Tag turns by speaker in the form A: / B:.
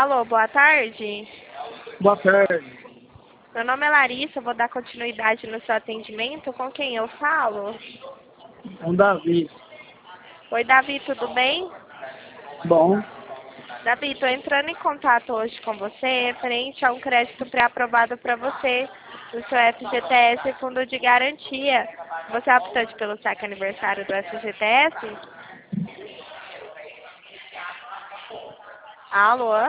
A: Alô, boa tarde.
B: Boa tarde.
A: Meu nome é Larissa, vou dar continuidade no seu atendimento. Com quem eu falo?
B: É um Davi.
A: Oi, Davi, tudo bem?
B: Bom,
A: Davi, estou entrando em contato hoje com você referente a um crédito pré-aprovado para você do seu FGTS Fundo de Garantia. Você é aptante pelo saque aniversário do FGTS? Alô?